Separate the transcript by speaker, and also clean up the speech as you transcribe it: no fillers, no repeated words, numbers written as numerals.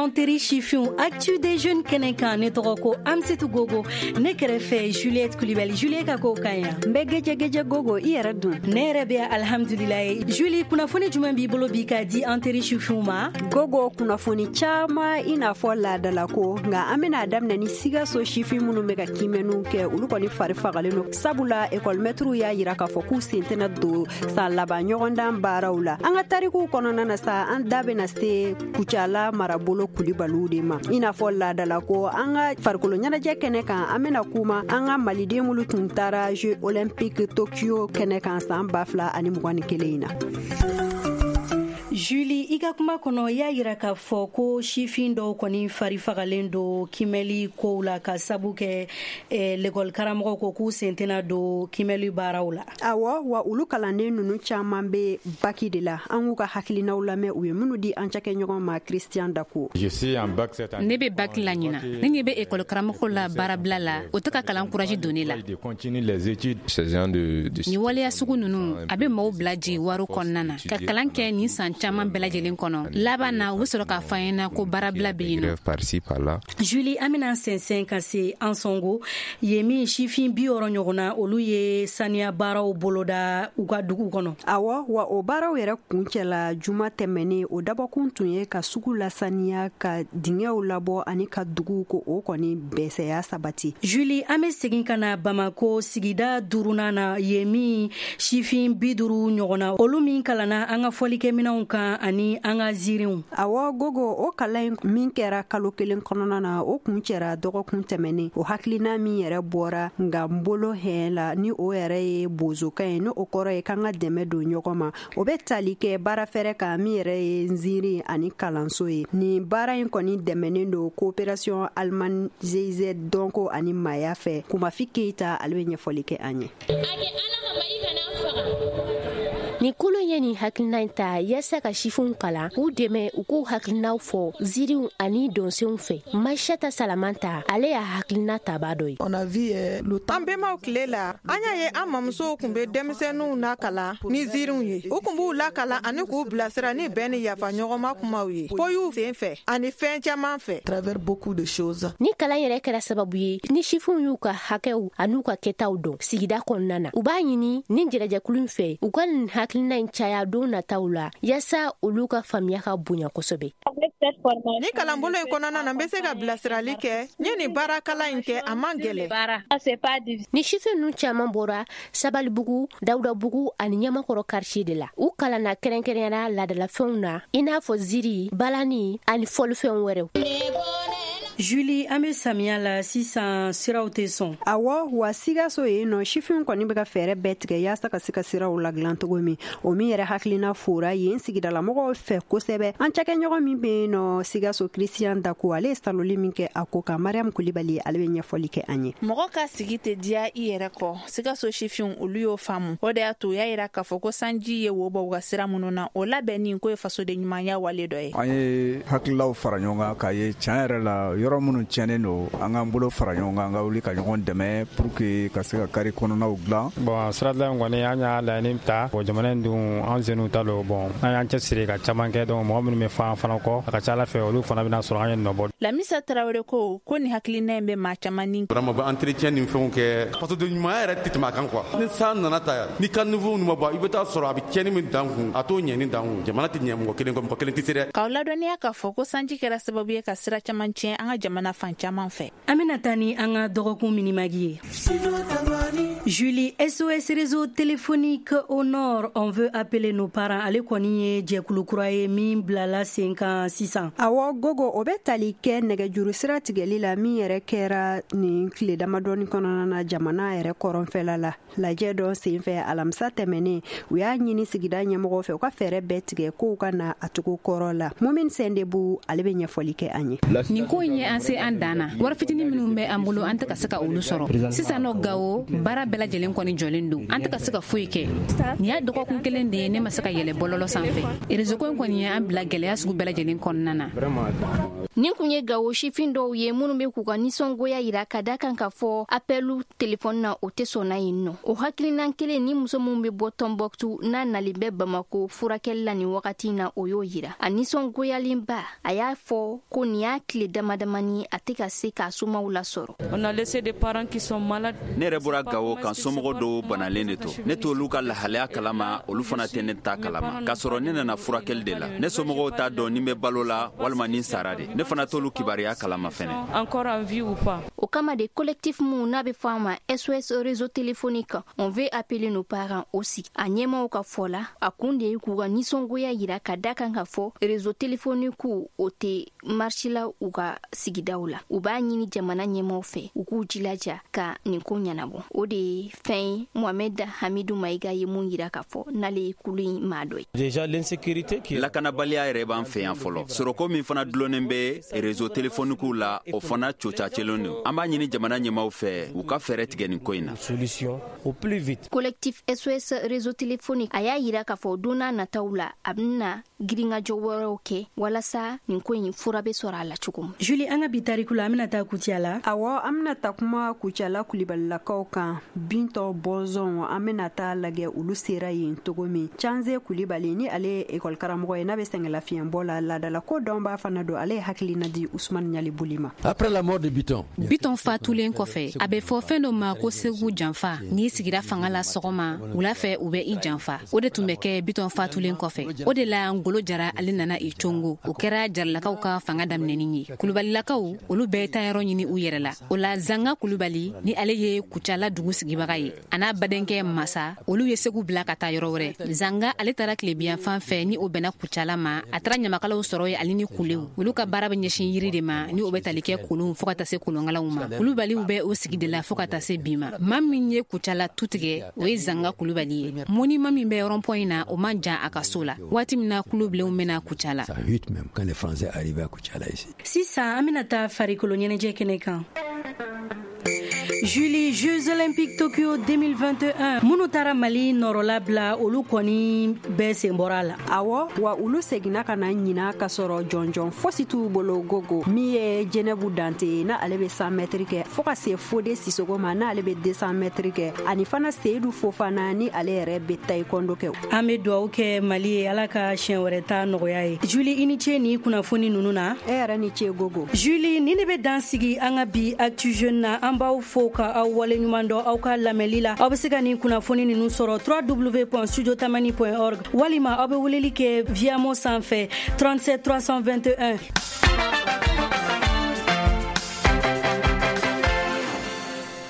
Speaker 1: Anteri Chifion, actu des jeunes Kenekan, Netoroko, Amsetu Gogo, Nekerefe, Juliette Koulibaly, Juliette Kako Kaya.
Speaker 2: Mbege Gogo, Ieradu.
Speaker 1: Nerebea, Alhamdulillah. Julie, kunafoni Jumambi Bolobika di Anteri Chifion ma.
Speaker 2: Gogo, kunafoni chama, inafo la dalako, nga amena adam nani siga so Chifi munu mega kimenu ke ulukoni farifagaleno. Sabula, ekol metru ya yiraka foku sintena do, sa laba nyoronda mbaraula. Anga tariku konona na sa andabe na ste kuchala marabolo Koulibaly ma. Inafo la dalako, anga farkolo nyana je Kenekan, amena kuma, anga malide mulu tuntara Jeux Olympiques Tokyo Kenekan san bafla ani mugani keleina.
Speaker 1: Julie, iga kuma kono ya yira ka fɔ ko sifin dɔw kɔni farifagalen do kimɛli kow la ka sabu kɛ l'école karamɔgɔw ko k'u sentena do kimɛli baaraw la.
Speaker 2: Awɔ, wa olu kalanden nunu caman be baki de la. An k'u ka hakilinaw lamɛn u ye minnu di an cakɛɲɔgɔn ma Christian Dako.
Speaker 3: Ne be bac la ɲina. Ne ɲɛ be école karamɔgɔw la baarabila la, o tɛ ka kalan courage donne la. Ni waleya sugu nunu, a be maaw bila jigi wari kɔnɔna na. Ka kalan kɛ ni san caman bɛɛ lajɛlen kɔnɔ. Laban na u bɛ sɔrɔ k'a fɔ an ɲɛna ko baarabila bɛ yen nɔ.
Speaker 1: Julie, an bɛna sɛnsɛn ka se an sɔngo ye min sifin 60 ɲɔgɔn na olu ye saniya baaraw boloda u ka dugu kɔnɔ.
Speaker 2: Awɔ, wa o baaraw yɛrɛ kuncɛla juma tɛmɛnen o dabɔkun tun ye ka sugu lasaniya, ka dingɛw labɔ ani ka dugu ko o kɔni bɛsɛya sabati.
Speaker 1: Julie, an bɛ segin ka na Bamako sigida 5nan na ye min sifin 50 ɲɔgɔn na olu min kalanna an ka fɔlikɛminɛnw kan ani an ka ziiriw.
Speaker 2: Awɔ, Gogo, o kalan min kɛra kalo kelen kɔnɔna na o kun cɛra dɔgɔkun tɛmɛnen o hakilina min yɛrɛ bɔra nga n bolo hɛn la ni o yɛrɛ ye bozokan ye ni o kɔrɔ ye k'an ka dɛmɛ don ɲɔgɔn ma o bɛ tali kɛ baara fɛrɛ kan min yɛrɛ ye nziiri ani kalanso ye. Ni baara in kɔni dɛmɛnen don coopération Allemagne GIZ Donko ani Maya fɛ. Kumafi Keita ale bɛ ɲɛfɔli kɛ an ye.
Speaker 4: Ni kulu ye ni hakilina ta yasa ka Chifion kalan u dɛmɛ u k'u hakilinaw fɔ ziiriw ani donsenw fɛ. Maishata Salamanta ale y'a hakilina taba dɔ ye.
Speaker 5: An bɛmaw tile la an y'a ye an mamusow kun bɛ denmisɛnninw lakala ni ziiriw ye u kun b'u lakala ani k'u bilasira ni bɛn ni yafa ɲɔgɔnma kumaw ye poyiw sen fɛ ani fɛn caman fɛ.
Speaker 4: Ni kalan yɛrɛ kɛra sababu ye ni Chifion y'u ka hakɛw an'u ka kɛtaw dɔn sigida kɔnɔna na u b'a ɲini ni jɛrɛjɛkulu fɛ u ka nin hakilina in caya don nataw la yasa olu ka faamuya ka bonya kosɛbɛ.
Speaker 5: Ni kalanbolo in kɔnɔna na n bɛ se ka bilasirali kɛ n ye nin baarakala in kɛ a man gɛlɛn.
Speaker 4: Ni Chifion ninnu caman bɔra Sabalibugu, Dawudabugu ani Ɲamakɔrɔ quartier de la u kalanna kɛrɛnkɛrɛnyara ladalafɛnw na i n'a fɔ ziiri, balani ani fɔlifɛn wɛrɛw.
Speaker 1: Julie, an bɛ samiya la sisan siraw tɛ sɔn.
Speaker 2: Awɔ, wa Sigaso yen nɔ Chifion kɔni bɛ ka fɛɛrɛ bɛɛ tigɛ yaasa ka se ka siraw ladilan cogo min o min yɛrɛ hakilina fora yen sigidalamɔgɔw fɛ kosɛbɛ. An cakɛɲɔgɔn min bɛ yen nɔ Sigaso Christian Dako ale ye saloli min kɛ a ko kan Mariam Koulibaly ale bɛ ɲɛfɔli kɛ an ye.
Speaker 6: Mɔgɔ ka sigi tɛ diya i yɛrɛ kɔ Sigaso Chifion olu y'o faamu o de y'a to y'a yira k'a fɔ ko sanji ye wo bɔ u ka sira minnu na o labɛnni ko ye fasoden ɲumanya wale dɔ ye.
Speaker 7: An ye hakililaw fara ɲɔgɔn kan k'a ye tiɲɛ yɛrɛ la yɔrɔ minnu tiɲɛnen don an k'an bolo fara ɲɔgɔn kan an ka wuli ka ɲɔgɔn dɛmɛ pour que ka se ka kari kɔnɔnaw dilan.
Speaker 8: Bon siradilan in kɔni an y'a laɲini ta o jamana in dun an zenu ta don bon an y'an cɛsiri ka caman kɛ donc mɔgɔ minnu bɛ fan fana kɔ a ka ca Ala fɛ olu fana bɛna sɔrɔ an ye nɔbɔ.
Speaker 6: Lamisa Tarawele ko nin hakilina in bɛ maa caman ni.
Speaker 9: Vraiment bɛ entretien ni fɛnw kɛ fasoden ɲumanya yɛrɛ tɛ tɛmɛ a kan quoi. Ni san nana ta ni kan nouveau ma bɔ i bɛ taa sɔrɔ a bɛ tiɲɛni min dan kun a t'o ɲɛni dan kun jamana tɛ ɲɛ mɔgɔ kelen kɔ mɔgɔ kelen tɛ se dɛ.
Speaker 6: K'aw ladɔnniya k'a fɔ ko sanji kɛra sababu ye ka sira caman tiɲɛ an ka jamana fan caman fɛ.
Speaker 1: An bɛna taa ni an ka dɔgɔkun minimagi ye. Julie, SOS réseau téléphonique au nord, on veut appeler nos parents. Ale kɔni ye jɛkulu kura ye min bilala sen kan sisan.
Speaker 2: Awɔ, Gogo, o bɛ tali kɛ nɛgɛjuru sira tigɛli la min yɛrɛ kɛra nin tile damadɔni kɔnɔna na jamana yɛrɛ kɔrɔnfɛla la. Lajɛ dɔ senfɛ alamisa tɛmɛnen u y'a ɲini sigida ɲɛmɔgɔw fɛ u ka fɛɛrɛ bɛɛ tigɛ k'u ka na a tugu kɔrɔ la. Mumin Sendebu ale bɛ ɲɛfɔli kɛ an ye.
Speaker 3: Nin ko in ye an se an dan na wari fitinin minnu bɛ an bolo an tɛ ka se ka olu sɔrɔ sisan nɔ Gawo baara bɛɛ lajɛlen kɔni jɔlen don an tɛ ka se ka foyi kɛ ni y'a dɔgɔkun kelen de ye ne ma se ka yɛlɛ bɔlɔlɔ sanfɛ réseau ko in kɔni ye an bila gɛlɛya sugu bɛɛ lajɛlen kɔnɔna na.
Speaker 10: Nin kun ye Gawo sifin dɔw ye minnu bɛ k'u ka nisɔngoya yira ka da kan ka fɔ appelu telefɔni na o tɛ sɔn na yen nɔ. O hakilinan kelen ni muso minnu bɛ bɔ Tɔnbɔkutu n'a nalen bɛ Bamako furakɛli la nin wagati na o y'o yira. A nisɔngoyalenba a y'a fɔ ko nin y'a tile damadamani a tɛ ka se k'a somaw lasɔrɔ.
Speaker 11: Ne yɛrɛ bɔra Gawo kan somɔgɔ dɔw banalen de to. Ne t'olu ka lahalaya kalama olu fana tɛ ne ta kalama. K'a sɔrɔ ne nana furakɛli de la. Ne somɔgɔw t'a dɔn ni bɛ balo la walima ni sara de. Ne fana t'olu kibariya kalama fɛnɛ.
Speaker 10: Encore en vie ou pas? O kama de collectif mun n'a bɛ fɔ a ma SOS réseau téléphonique, on veut appeler nos parents aussi. A ɲɛmaw ka fɔ la a kun de ye k'u ka nisɔngoya yira ka da kan ka fɔ réseau téléphonique o tɛ marche la u ka sigidaw la. U b'a ɲini jamana ɲɛmaw fɛ u k'u jilaja ka nin ko ɲɛnabɔ. O de ye fɛn ye Mohamed Hamidou Maïga ye mun yira ka fɔ n'ale ye kulu in maa dɔ ye.
Speaker 11: Déjà l'insécurité qui lakanabaliya yɛrɛ b'an fɛ yan fɔlɔ. Soroko min fana dulonnen bɛ réseau téléphonique la o fana cocacelen don. An b'a ɲini jamana ɲɛmaw fɛ u ka fɛɛrɛ tigɛ nin ko in na. Solution au plus vite.
Speaker 10: Collectif SOS réseau téléphonique a y'a yira k'a fɔ don n'a nataw la a bɛna giringajɔ wɛrɛw kɛ walasa nin ko in fura bɛ sɔrɔ a la cogo min.
Speaker 1: Julie an ka bi tariku la an bɛna taa Kucala la.
Speaker 2: Awɔ an bɛna taa kuma Kucala Kulibalilakaw kan Bintɔ Bɔnzɔn an bɛna taa lajɛ olu sera yen cogo min. Canze Kulibali ni ale ye école karamɔgɔ ye n'a bɛ sɛngɛlafiɲɛbɔ la laadala ko dɔn b'a fana don ale ye hakilina di Usmane Ɲali Boli ma.
Speaker 12: Après la mort de Biton
Speaker 3: fatulen kɔfɛ a bɛ fɔ fɛn dɔ ma ko segu janfa n'i sigira fanga la sɔgɔma wula fɛ u bɛ i janfa o de tun bɛ kɛ Biton fatulen kɔfɛ o de la Ngolo Jara ale nana i congo o kɛra Jaralakaw ka fanga daminɛni ye Kulubalilakaw olu bɛɛ ta yɔrɔ ɲini u yɛrɛ la o la Zanga Kulubali ni ale ye Kucala dugu sigibaga ye a n'a badenkɛ Masa olu ye Segu bila ka taa yɔrɔ wɛrɛ Zanga ale taara tilebiyan fan fɛ ni o bɛnna Kucala ma a taara ɲamakalaw sɔrɔ ye ale ni kulew olu ka baara bɛ ɲɛsin yiri de ma ni o bɛ tali kɛ kolon fo ka taa se kolongalaw ma Kulubaliw bɛ o sigi de la fo ka taa se bi ma maa min ye Kucala tutigɛ o ye Zanga Kulubali ye monument min bɛ rond-point in na o man jan a ka so la waati min na Kulubilenw mɛna Kucala.
Speaker 12: Ça hute même quand les Français arrivaient à Kucala ici.
Speaker 1: Sisan an bɛna taa farikolo ɲɛnajɛ kɛnɛ kan. Julie, Jeux Olympiques Tokyo 2021 minnu taara Mali nɔrɔla bila olu kɔni bɛɛ sen bɔra la.
Speaker 2: Awɔ wa olu seginna ka na ɲina ka sɔrɔ jɔnjɔn fosi t'u bolo gogo min ye Jɛnɛbu Dante na ale bɛ 100 mètres kɛ fo ka se Fode Sisoko ma na ale bɛ 200 mètres kɛ ani fana Seydou Fofana ni ale yɛrɛ bɛ taekwondo kɛ.
Speaker 1: An bɛ dugawu kɛ Mali ye Ala ka siɲɛ wɛrɛ ta nɔgɔya ye. Julie i ni ce ni kunnafoni ninnu na.
Speaker 2: E yɛrɛ ni ce gogo.
Speaker 1: Julie ni ne bɛ dan sigi an ka bi Actu Jeune na an b'aw fo ka aw wale ɲuman dɔn aw ka lamɛnli la aw bɛ se ka nin kunnafoni ninnu sɔrɔ www.studiotamani.org walima aw bɛ weleli kɛ via mo sanfɛ 37 321